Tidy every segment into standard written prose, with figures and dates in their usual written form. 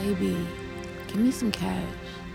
Baby, give me some cash.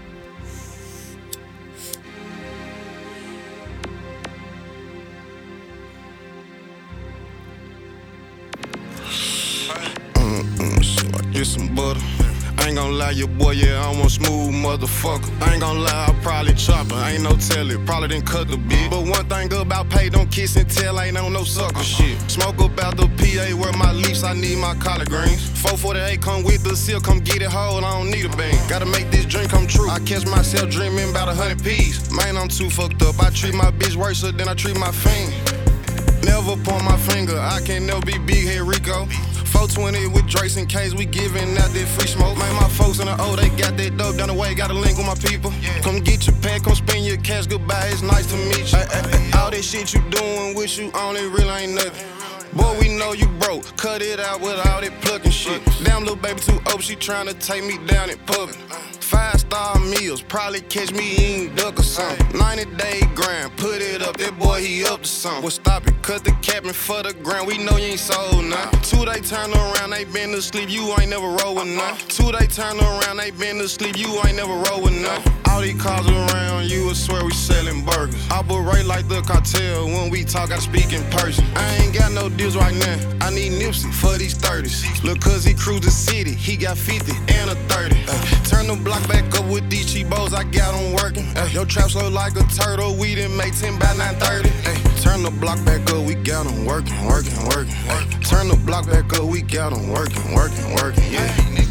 Shit, I get some butter. I ain't gon' lie, your boy, yeah, I'm a smooth motherfucker. I ain't gon' lie, I probably chop her. Ain't no telly, probably didn't cut the bit. But one thing good about pay, don't kiss and tell, ain't on no sucker shit. Smoke about the PA, where my leaves, I need my collard greens. 448 come with the seal, come get it whole, I don't need a bean. Gotta make this dream come true. I catch myself dreaming about 100 P's. Man, I'm too fucked up. I treat my bitch worse than I treat my fiend. Never point my finger, I can never be big head Rico. 420 with Drace in case we giving out that free smoke. Man, my folks in the O, they got that dope down the way, got a link with my people. Come get your pack, come spend your cash, goodbye, it's nice to meet you. All that shit you doing, wish you on it, really ain't nothing. Boy, we know you broke, cut it out with all that plucking shit. Damn, little baby too old, she tryna take me down in public. 5-star meals, probably catch me eating duck or something. 90-day grind, put it up, that boy, he up to something. Well, stop it, cut the capping for the ground, we know you ain't sold now. 2 day turn around, they been to sleep, you ain't never roll with none. 2 day turn around, they been to sleep, you ain't never roll with none. All these cars around, you would swear we selling burgers. Operate like the cartel, when we talk, I speak in person. I ain't got no deals right now, I need Nipsey for these 30s. Look, cause he cruise the city, he got 50 and a 30. Turn the block back up with these cheap bows, I got them working. Your traps look like a turtle, we done make 10 by 9:30. Turn the block back up, we got them working. Turn the block back up, we got them working. Yeah.